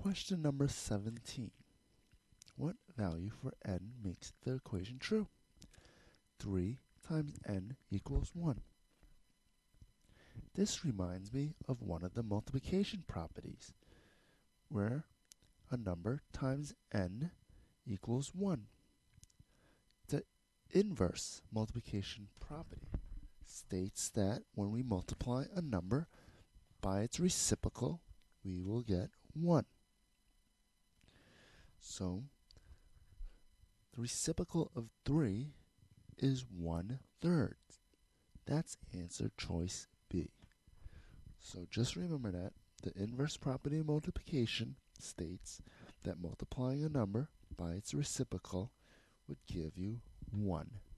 Question number 17. What value for n makes the equation true? 3 times n equals 1. This reminds me of one of the multiplication properties, where a number times n equals 1. The inverse multiplication property states that when we multiply a number by its reciprocal, we will get 1. So, the reciprocal of 3 is 1/3. That's answer choice B. So just remember that the inverse property of multiplication states that multiplying a number by its reciprocal would give you 1.